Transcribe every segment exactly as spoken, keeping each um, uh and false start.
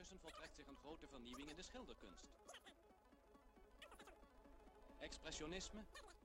Ondertussen voltrekt zich een grote vernieuwing in de schilderkunst. Expressionisme,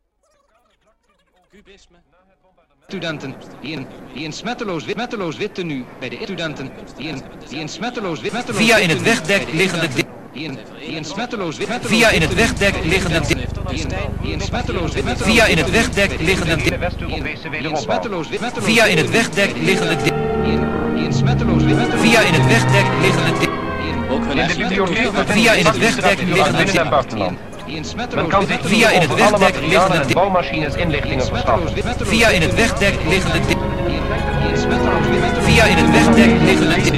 cubisme. Studenten die in, die in smetteloos wit, smetteloos wit tenue bij de studenten die in, die in smetteloos wit, smetteloos Via in het wegdek liggende di- die in, die in smetteloos wit, Via in het wegdek liggende di- die in, die in smetteloos wit, smetteloos Via in het wegdek liggende di- die in smetteloos wit, smetteloos Via in het wegdek liggende di- die in, die in smetteloos wit, smetteloos Via in het wegdek liggende di- Ook hun In de bibliotheek architectuur. Via in het wegdek liggende binnen- en buitenland. die in Men smetteloos kan wit, zich Via in het over alle wegdek materialen liggende en di- bouwmachines inlichtingen verschaffen. Via in het wegdek liggende di- die in smetteloos wit, smetteloos Via in het wegdek liggende di-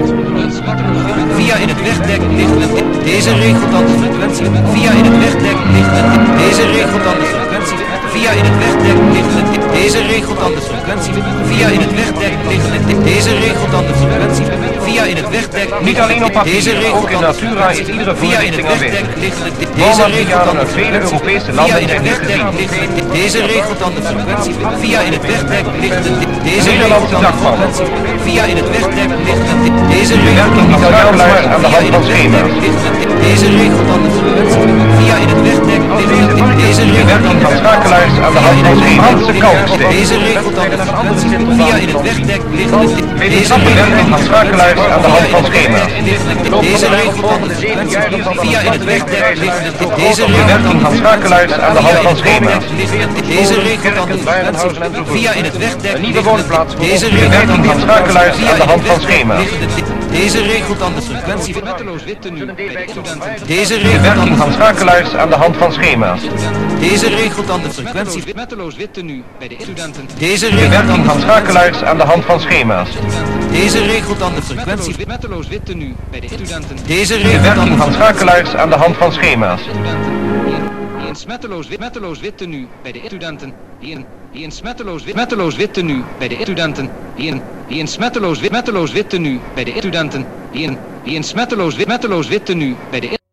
Via in het wegdek liggende di- Deze regelt dan de frequentie. Via in het wegdek liggende di- Deze regelt dan de frequentie. Via in het wegdek liggende di- Deze regelt dan de frequentie. Via in het wegdek liggende di- Deze regelt dan de frequentie. Via in het wegdek Niet alleen op Deze papier, regelt ook in dan de Natura is frequentie. iedere Via in het voorlichting wegdek aanwezig. liggende di- Deze regelt dan Bouwmaterialen de uit vele frequentie. Europese Via landen in het zijn hier wegdek gezien. liggende di- Deze regelt dan de frequentie. Via in het wegdek liggende di- Deze regelt Nederlandse dan de dakpan. frequentie. Via in het wegdek liggende di- Deze regelt werking dan de van schakelaars aan de hand van schema's. Deze regelt dan de frequentie. Via in het wegdek liggende di- Deze regelt dan Werking de van schakelaars aan de hand van schema's. kalksteek. Deze regelt dan de frequentie. Via in het wegdek liggende di- Deze Wetenschappelijke werking van schakelaars aan de hand van schema's. Deze regelt dan de frequentie. Via in het wegdek liggende di- Deze Werking van schakelaars aan de hand van schema's. Deze regelt dan de frequentie. Via in het wegdek Een nieuwe woonplaats. Deze regelt dan Werking van schakelaars aan de hand van schema's. Deze regelt dan de frequentie. smetteloos wit tenue bij de studenten Deze regelt dan Werking de van schakelaars aan de hand van schema's. Deze regelt dan de frequentie. smetteloos wit tenue bij de studenten Deze regelt dan Werking de van schakelaars aan de hand van schema's. Deze regelt dan de frequentie. smetteloos wit tenue bij de studenten Deze regelt dan Werking de van schakelaars aan de hand van schema's. die in smetteloos wit, smetteloos wit tenue bij de studenten die in, die in smetteloos wit, smetteloos wit tenue bij de studenten die in, die in smetteloos wit, smetteloos wit tenue bij de studenten die in, die in smetteloos wit, smetteloos wit tenue bij de